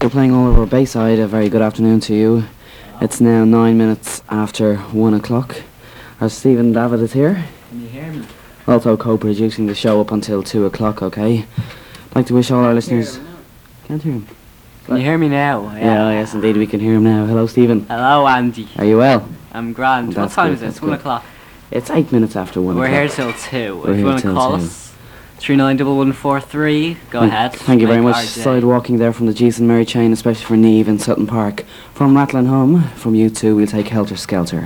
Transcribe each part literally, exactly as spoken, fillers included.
We're playing all over Bayside. A very good afternoon to you. It's now nine minutes after one o'clock. Our Stephen David is here. Can you hear me? Also co-producing the show up until two o'clock, okay? I'd like to wish all our listeners... Can't hear him. Can you hear me now? Yeah, yeah, yes indeed, we can hear him now. Hello, Stephen. Hello, Andy. Are you well? I'm grand. Well, what time good, is it? It's good. one o'clock. It's eight minutes after one We're o'clock. here till two. We're if here you want to till call two. us, three nine one one four three, go Thank- ahead. Thank you very Make much. our day. Sidewalking there from the Jason Mary chain, especially for Neve in Sutton Park. From Rattling Home, from you two, we'll take Helter Skelter.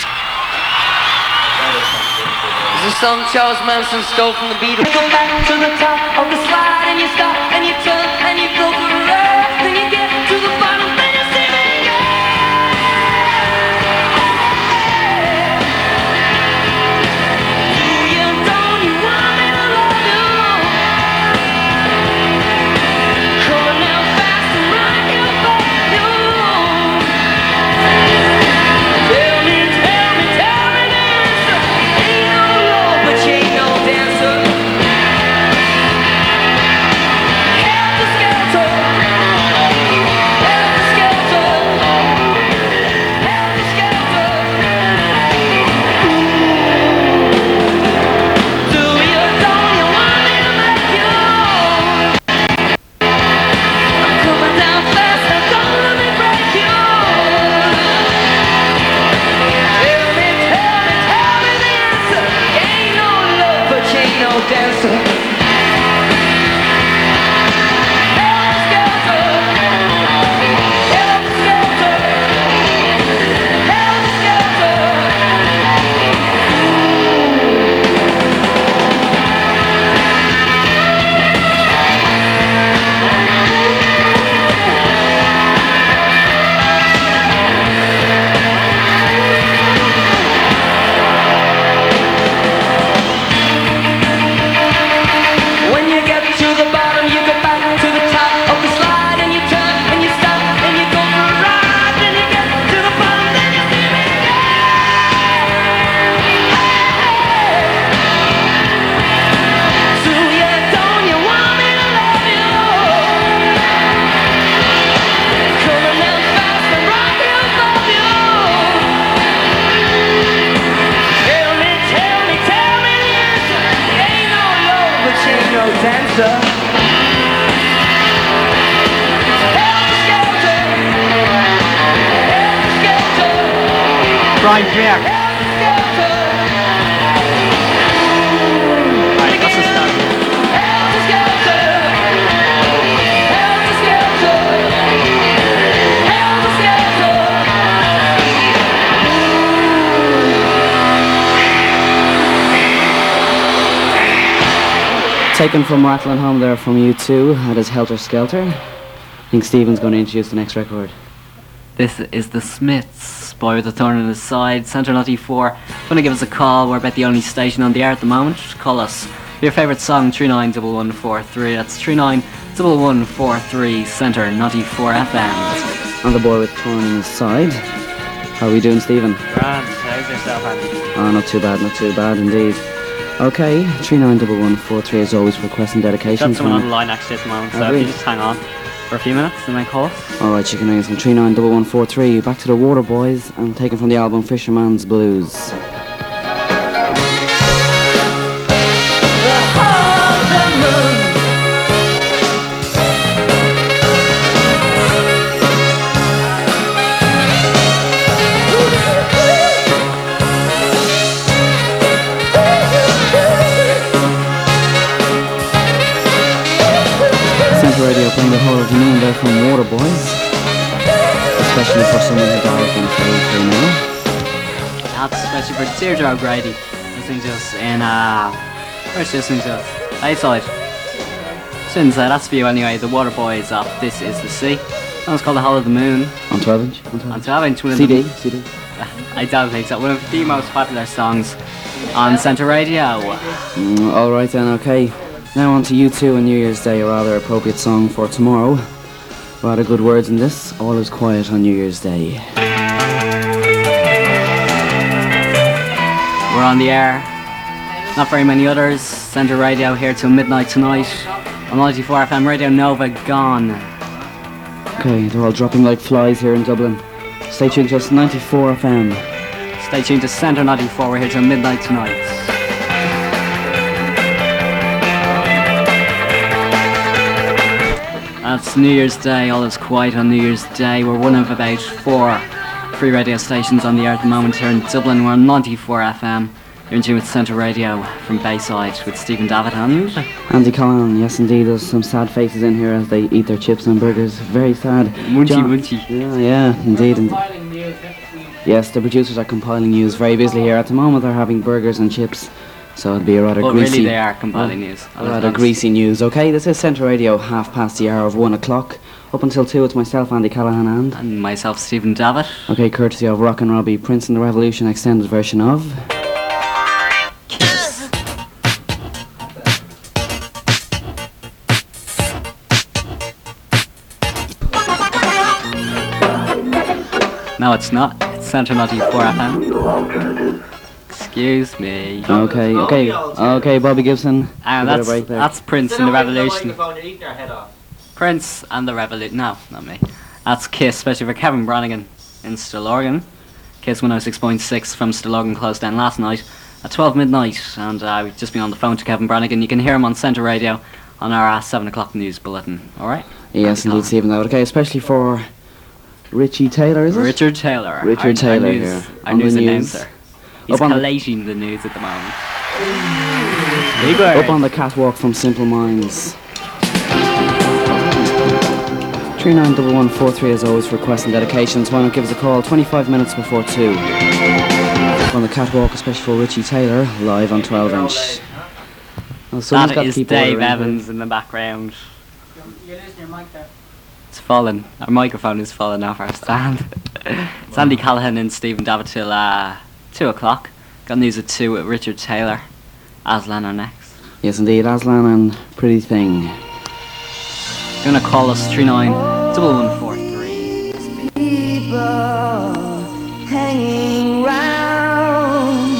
The song Charles Manson stole from the Beatles. Go back to the top of the slide and you stop and you turn and you go for a ride. Then you get to the bottom and you see me go. Do you, don't you want me to love you? Come on now fast and rock you, fuck you. Tell me, tell me, tell me this. Ain't no love, but you ain't no dancer. Helter Skelter. Helter Skelter. Helter Skelter. Do you, don't you want me to make you? I'm coming down fast and don't let me break you. Tell me, tell me, tell me the answer. Ain't no love, but you ain't no dancer. Helter Skelter. Helter Skelter. Helter Skelter. When you get to the bottom, you go back to the top of the slide and you turn and you stop and you go for a ride. Then you get to the bottom, then you see me go. Do you, don't you want me to love you? Come on now fast and rock you, love you. Tell me, tell me, tell me the answer. Ain't no love, but you ain't no dancer. Helter Skelter. Helter Skelter. Brian, come here. Helter Skelter. Right, that's the start. Helter Skelter. Helter Skelter. Helter Skelter. Taken from Rattling Home there from you two, that is Helter Skelter. I think Stephen's going to introduce the next record. This is the Smiths, Boy with a Thorn in His Side, Centre ninety-four. If you want to give us a call, we're about the only station on the air at the moment. Call us. Your favourite song, three nine one one four three. That's three nine one one four three, Centre ninety-four F M. And the boy with thorn in his side. How are we doing, Stephen? Grand, how's yourself, Andy? Oh, not too bad, not too bad indeed. Okay, three nine one one four three as always for requests and Got dedications. someone on the line actually at the moment, so Oh, if really? you just hang on for a few minutes and then call us. Alright, you can ring us on three nine one one four three. Back to the Water Boys and taken from the album Fisherman's Blues. Centre Radio playing the whole of the moon there from Water Boys. Especially for someone who died in through now. That's especially for Deirdre O'Grady, listening to us in, uh, where's she listening to us? Bayside. Shouldn't say, that's for you anyway, the Water Boys of This Is the Sea. That was called The Whole of the Moon. On twelve inch? On twelve On inch. twelve inch, one of C D, the, C D. I don't think so, one of the most popular songs on Centre Radio. Mm, Alright then, okay. Now on to you two and New Year's Day, a rather appropriate song for tomorrow. Rather good words in this. All is quiet on New Year's Day. We're on the air. Not very many others. Centre Radio here till midnight tonight. On ninety-four F M, Radio Nova gone. Okay, they're all dropping like flies here in Dublin. Stay tuned to us, ninety-four F M. Stay tuned to Centre ninety-four. We're here till midnight tonight. That's New Year's Day. All is quiet on New Year's Day. We're one of about four free radio stations on the air at the moment here in Dublin. We're on ninety-four F M. You're in tune with Centre Radio from Bayside with Stephen Davitt and Andy Callahan. Yes, indeed. There's some sad faces in here as they eat their chips and burgers. Very sad. Munchy John- Munchy. Yeah, yeah, indeed. And yes, the producers are compiling news very busily here. At the moment, they're having burgers and chips. So it'll be a rather But greasy. really they are compiling uh, news. A rather greasy news. Okay, this is Centre Radio, half past the hour of one o'clock. Up until two, it's myself, Andy Callahan, and... And myself, Stephen Davitt. Okay, courtesy of Rock and Robbie, Prince and the Revolution extended version of... Kiss. No, it's not. It's Centre ninety-four F M. Excuse me. Okay, okay, okay, Bobby Gibson. And Give it a that's, break there. that's Prince and the Revolution. Prince and the Revolution. No, not me. That's Kiss, especially for Kevin Brannigan in Stillorgan. Kiss one oh six point six from Stillorgan closed down last night at twelve midnight. And uh, we've just been on the phone to Kevin Brannigan. You can hear him on Centre Radio on our uh, seven o'clock news bulletin. Alright? Yes, indeed, Stephen. Okay, especially for Richie Taylor, is it? Richard Taylor. Richard our, Taylor our news, here Our on the news news. announcer. He's Up on the- collating the news at the moment. Big word. Up on the catwalk from Simple Minds. three nine one one four three as always for requests and dedications. Why not give us a call twenty-five minutes before two. Up on the catwalk, especially for Richie Taylor, live on twelve inch. Well, someone's That got to is keep Dave order in Evans in the background. You're losing your mic there. It's fallen. Our microphone is falling off our stand. It's Andy Callahan and Stephen Davitt till uh, two o'clock. Got news at two with Richard Taylor. Aslan are next. here. Yes, indeed, Aslan and Pretty Thing. Gonna call us three nine one one four three. People hanging round,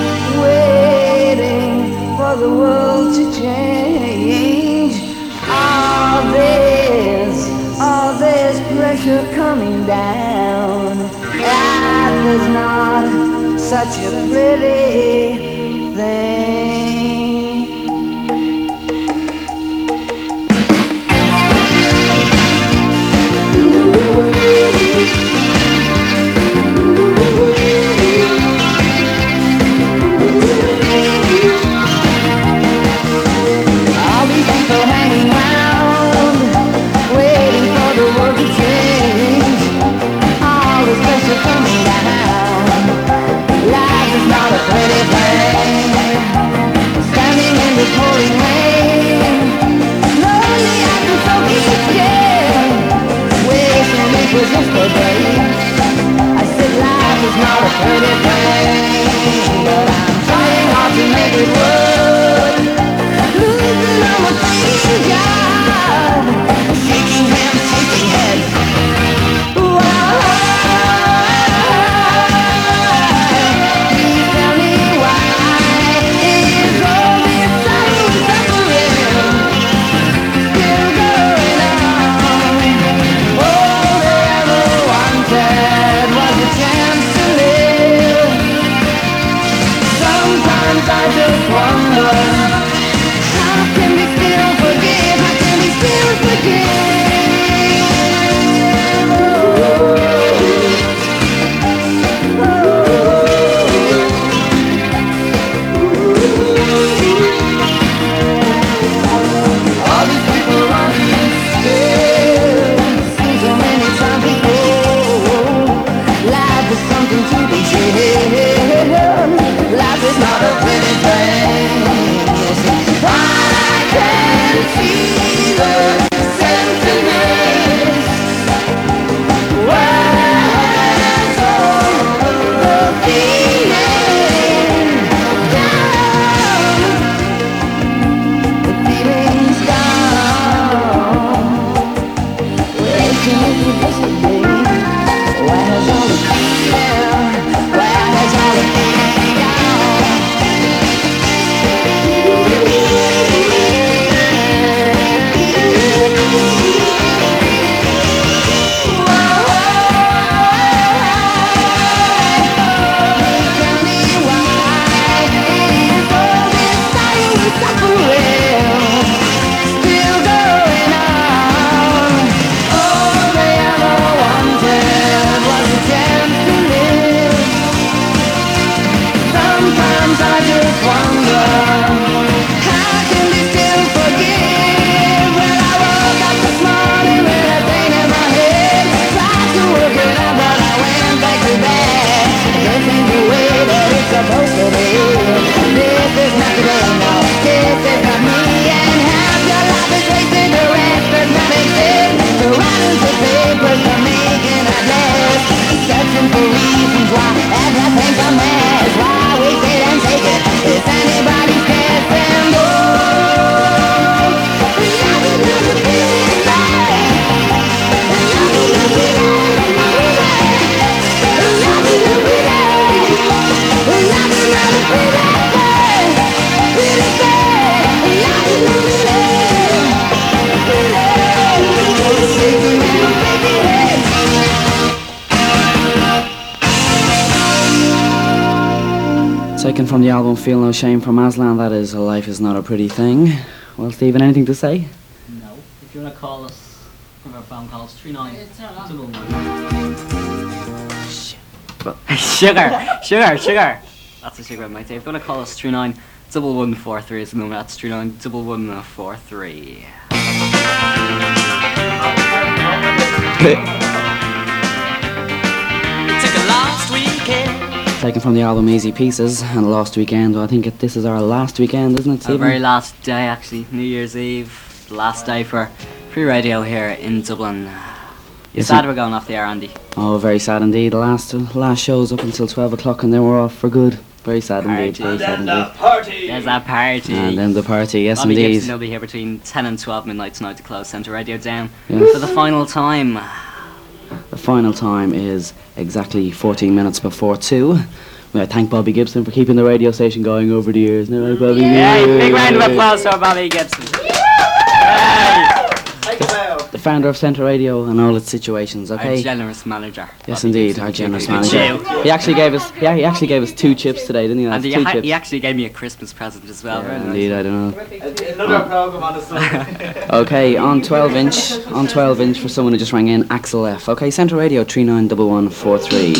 waiting for the world to change. All this, all this pressure coming down. Life is not such a pretty thing. All these people hanging around, waiting for the world to change. All this pressure coming down. Life is not a pretty place. from the album Feel No Shame from Aslan, that is Life Is Not a Pretty Thing. Well, Stephen, anything to say? No. If you want to call us, from our phone calls, three nine double one. Sugar, sugar, sugar. That's a cigarette, mate. If you want to call us, three nine double one four three is the number. That's three nine double one four three. Taken from the album Easy Pieces and Last Weekend. Well, I think it, this is our last weekend, isn't it, Our Stephen? very last day, actually. New Year's Eve. Last day for free radio here in Dublin. Yes, Sad it- we're going off the air, Andy. Oh, very sad indeed. The last uh, last show's up until twelve o'clock and then we're off for good. Very sad indeed. Party. Very sad indeed. There's that party. And then the party, yes Bobby indeed. Gibson will be here between ten and twelve midnight tonight to close Centre Radio down Yes. for the final time. The final time is exactly fourteen minutes before two. I thank Bobby Gibson for keeping the radio station going over the years. No, Bobby. Yay, big round of applause for Bobby Gibson. The founder of Centre Radio and all its situations. Our Okay. generous manager. Yes, Bobby indeed, Gibson. our generous Good manager. show. He actually gave us. Yeah, he actually gave us two chips today, didn't he? And lads? he, two ha- chips. he actually gave me a Christmas present as well. Yeah, Very indeed, nice. I don't know. Another program on the Sunday. Okay, on twelve inch, on twelve inch for someone who just rang in, Axel F. Okay, Centre Radio three nine one one four three.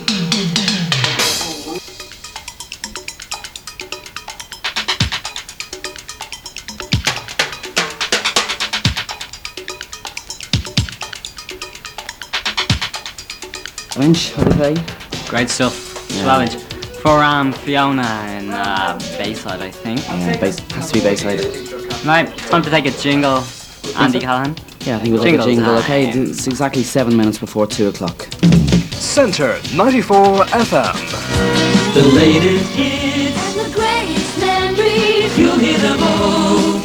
Inch, what do you say? Great stuff. Yeah. twelve inch. For um, Fiona in uh, Bayside, I think. Yeah, base, has to be Bayside. Right, time to take a jingle. Andy Callahan. Yeah, I think we'll Jingle take a jingle. time. Okay, it's exactly seven minutes before two o'clock. Centre ninety-four F M. The latest hits And the greatest memories. you'll hear them all.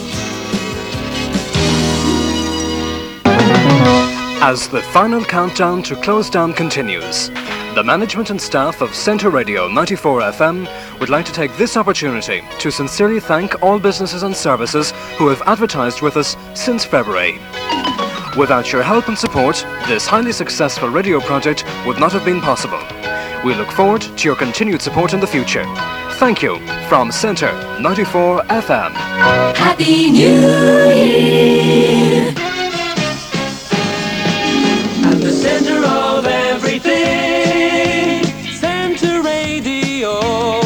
As the final countdown to close down continues, the management and staff of Centre Radio ninety-four F M would like to take this opportunity to sincerely thank all businesses and services who have advertised with us since February. Without your help and support, this highly successful radio project would not have been possible. We look forward to your continued support in the future. Thank you from Centre ninety-four F M. Happy New Year. At the center of everything, Centre Radio.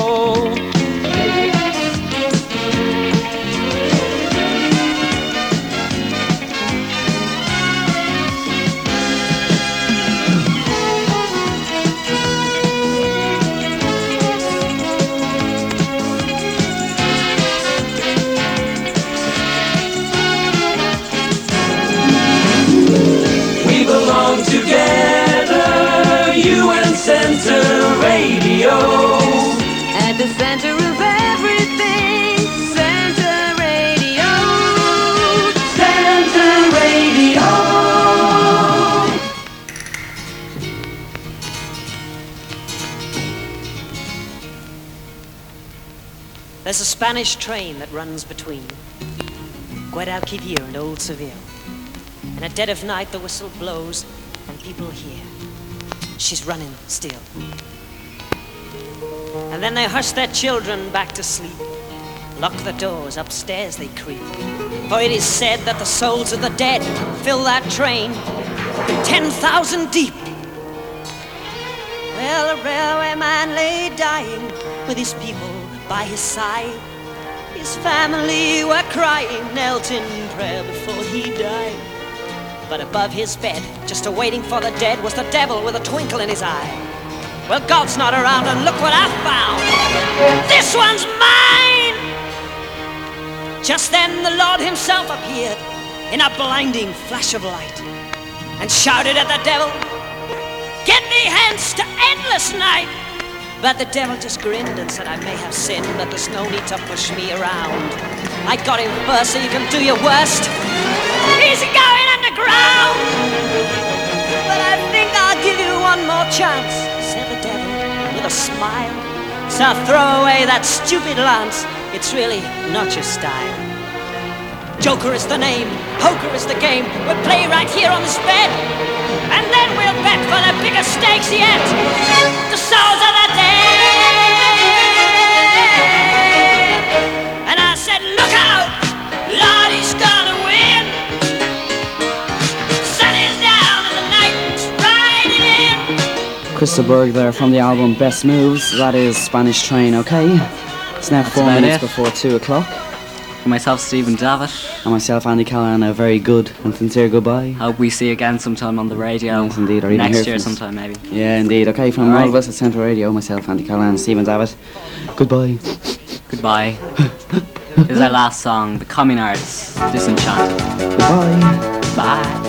We belong together, you and Centre Radio. At the center of everything, Centre Radio. Centre Radio. There's a Spanish train that runs between Guadalquivir and Old Seville. And at dead of night the whistle blows and people hear she's running still. And then they hush their children back to sleep, lock the doors, upstairs they creep. For it is said that the souls of the dead fill that train ten thousand deep. Well, a railway man lay dying with his people by his side. His family were crying, knelt in prayer before he died. But above his bed, just awaiting for the dead, was the devil with a twinkle in his eye. Well, God's not around, and look what I found. This one's mine! Just then the Lord himself appeared in a blinding flash of light and shouted at the devil, "Get me hence to endless night!" But the devil just grinned and said, "I may have sinned, but there's no need to push me around. I got him first, so you can do your worst. He's going underground. But I think I'll give you one more chance," said the devil with a smile. "So throw away that stupid lance. It's really not your style. Joker is the name, poker is the game. We'll play right here on this bed, and then we'll bet for the bigger stakes yet. The souls of the dead." Look out, Lord, he's gonna win. Sun is down and the night's riding in. Crystal Berg there from the album Best Moves. That is Spanish Train, okay? It's now four about minutes it. before two o'clock. For myself, Stephen Davitt. And myself, Andy Callahan, a very good and sincere goodbye. Hope we see you again sometime on the radio. Yes, indeed, or even next hear year from us. sometime, maybe. Yeah, indeed. Okay, from All all right. of us at Centre Radio, myself, Andy Callahan, Stephen Davitt, goodbye. Goodbye. This is our last song, The Communards, Disenchanted. Goodbye. Bye.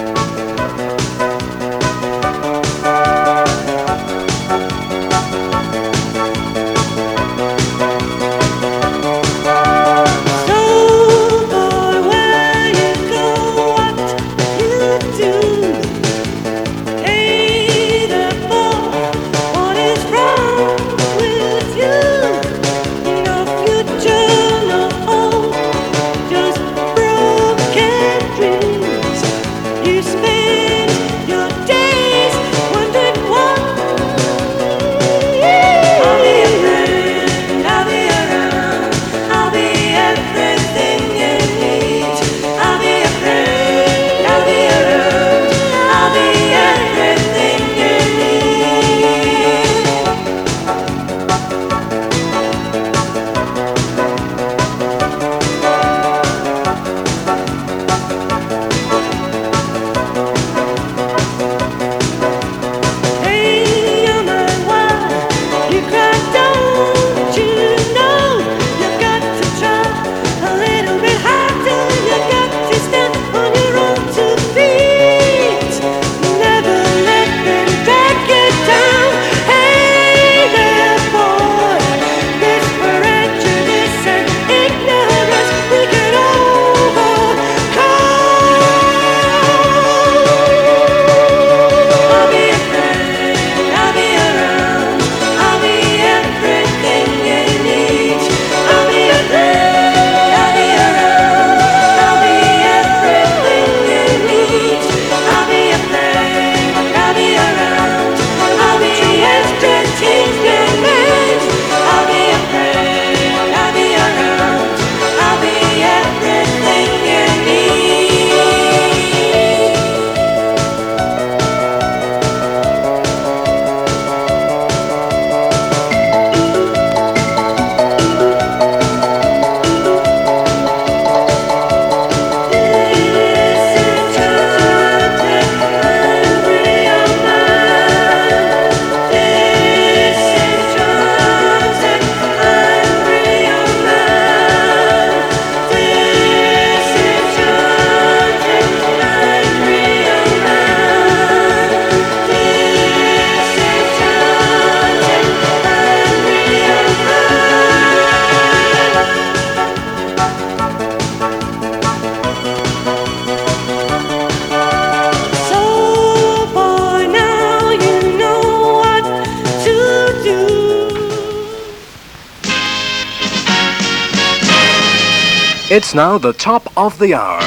It's now the top of the hour.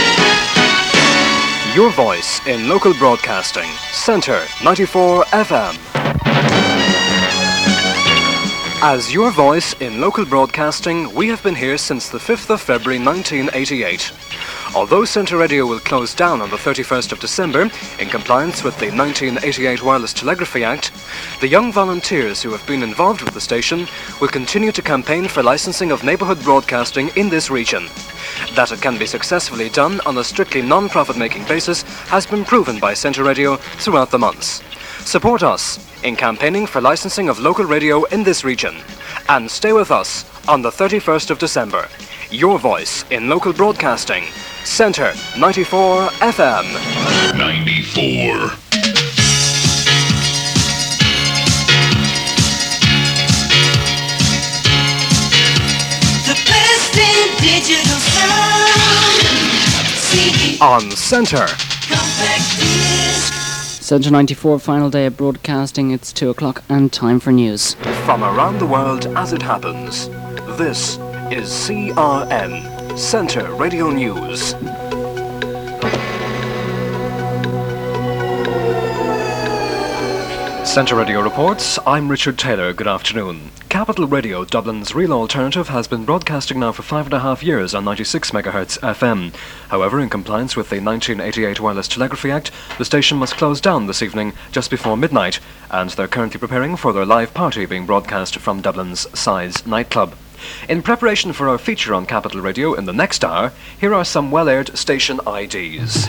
Your voice in local broadcasting. Centre ninety-four F M. As your voice in local broadcasting, we have been here since the fifth of February nineteen eighty-eight. Although Centre Radio will close down on the thirty-first of December, in compliance with the nineteen eighty-eight Wireless Telegraphy Act, the young volunteers who have been involved with the station will continue to campaign for licensing of neighbourhood broadcasting in this region. That it can be successfully done on a strictly non-profit making basis has been proven by Centre Radio throughout the months. Support us in campaigning for licensing of local radio in this region, and stay with us on the thirty-first of December. Your voice in local broadcasting. Centre ninety-four F M. ninety-four. The best in digital sound. C D On Centre. compact disc. Centre ninety-four, final day of broadcasting. It's two o'clock and time for news. From around the world as it happens, this is C R N, Centre Radio News. Centre Radio reports, I'm Richard Taylor, good afternoon. Capital Radio, Dublin's real alternative, has been broadcasting now for five and a half years on ninety-six megahertz F M. However, in compliance with the nineteen eighty-eight Wireless Telegraphy Act, the station must close down this evening just before midnight, and they're currently preparing for their live party being broadcast from Dublin's Size nightclub. In preparation for our feature on Capital Radio in the next hour, here are some well-aired station I Ds.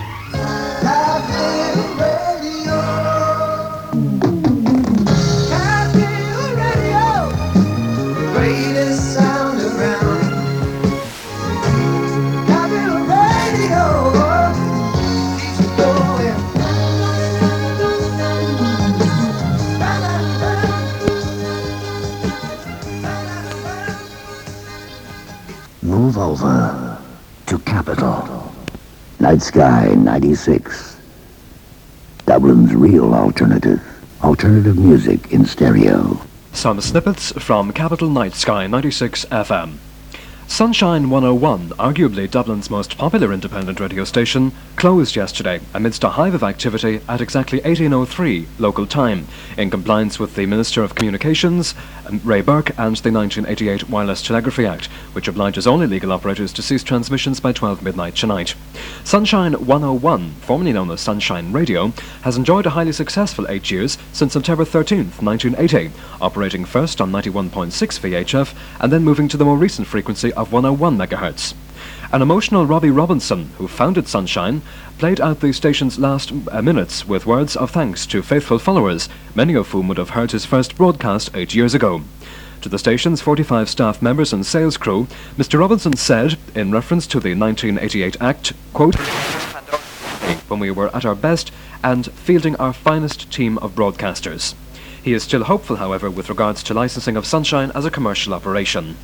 Move over to Capital. Night Sky ninety-six. Dublin's real alternative. Alternative music in stereo. Some snippets from Capital Night Sky ninety-six F M. Sunshine one oh one, arguably Dublin's most popular independent radio station, closed yesterday amidst a hive of activity at exactly eighteen oh three local time, in compliance with the Minister of Communications, Ray Burke, and the nineteen eighty-eight Wireless Telegraphy Act, which obliges only legal operators to cease transmissions by twelve midnight tonight. Sunshine one oh one, formerly known as Sunshine Radio, has enjoyed a highly successful eight years since September thirteenth, nineteen eighty, operating first on ninety-one point six V H F and then moving to the more recent frequency of one oh one megahertz. An emotional Robbie Robinson, who founded Sunshine, played out the station's last uh, minutes with words of thanks to faithful followers, many of whom would have heard his first broadcast eight years ago. To the station's forty-five staff members and sales crew, Mister Robinson said, in reference to the nineteen eighty-eight Act, quote, "when we were at our best and fielding our finest team of broadcasters." He is still hopeful, however, with regards to licensing of Sunshine as a commercial operation.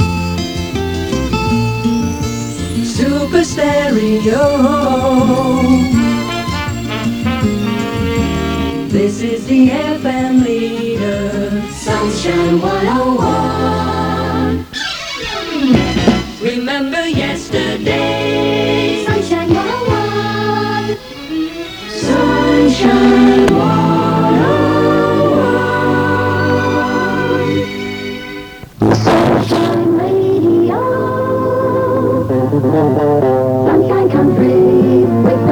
Super Stereo. This is the F M leader, Sunshine one oh one. Remember yesterday, Sunshine one oh one. Sunshine one oh one. Sunshine Radio. Sunshine Country,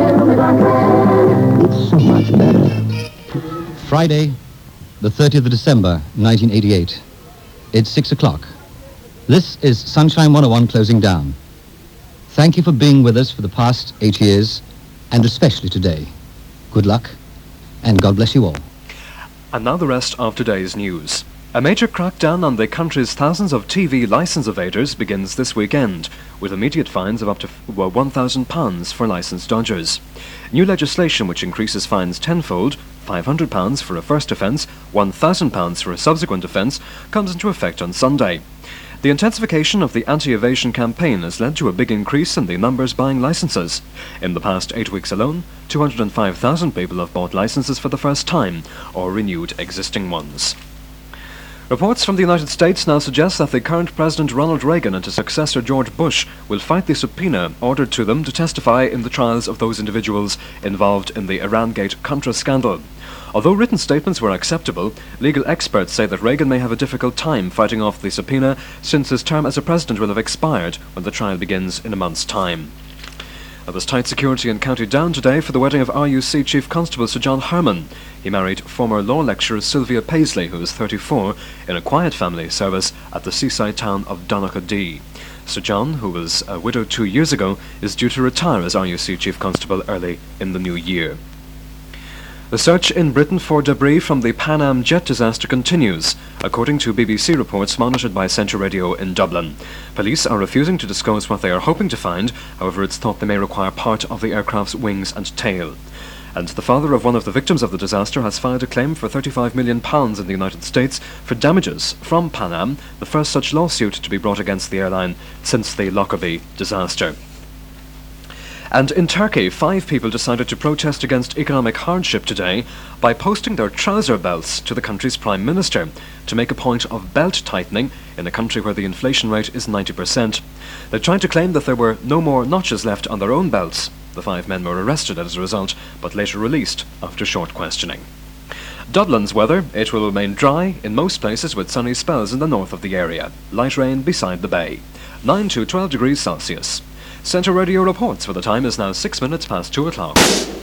It's so much better. Friday, the thirtieth of December, nineteen eighty-eight. It's six o'clock. This is Sunshine one oh one closing down. Thank you for being with us for the past eight years, and especially today. Good luck, and God bless you all. And now the rest of today's news. A major crackdown on the country's thousands of T V licence evaders begins this weekend, with immediate fines of up to one thousand pounds for licence dodgers. New legislation which increases fines tenfold, five hundred pounds for a first offence, one thousand pounds for a subsequent offence, comes into effect on Sunday. The intensification of the anti-evasion campaign has led to a big increase in the numbers buying licences. In the past eight weeks alone, two hundred five thousand people have bought licences for the first time, or renewed existing ones. Reports from the United States now suggest that the current President Ronald Reagan and his successor George Bush will fight the subpoena ordered to them to testify in the trials of those individuals involved in the Irangate Contra scandal. Although written statements were acceptable, legal experts say that Reagan may have a difficult time fighting off the subpoena, since his term as a president will have expired when the trial begins in a month's time. There was tight security in County Down today for the wedding of R U C Chief Constable Sir John Herman. He married former law lecturer Sylvia Paisley, who was thirty-four, in a quiet family service at the seaside town of Donaghadee. Sir John, who was a widow two years ago, is due to retire as R U C Chief Constable early in the new year. The search in Britain for debris from the Pan Am jet disaster continues, according to B B C reports monitored by Centre Radio in Dublin. Police are refusing to disclose what they are hoping to find, however it's thought they may require part of the aircraft's wings and tail. And the father of one of the victims of the disaster has filed a claim for thirty-five million pounds in the United States for damages from Pan Am, the first such lawsuit to be brought against the airline since the Lockerbie disaster. And in Turkey, five people decided to protest against economic hardship today by posting their trouser belts to the country's prime minister to make a point of belt tightening in a country where the inflation rate is ninety percent. They tried to claim that there were no more notches left on their own belts. The five men were arrested as a result, but later released after short questioning. Dublin's weather, it will remain dry in most places with sunny spells in the north of the area. Light rain beside the bay. nine to twelve degrees Celsius. Centre Radio reports for the time is now six minutes past two o'clock.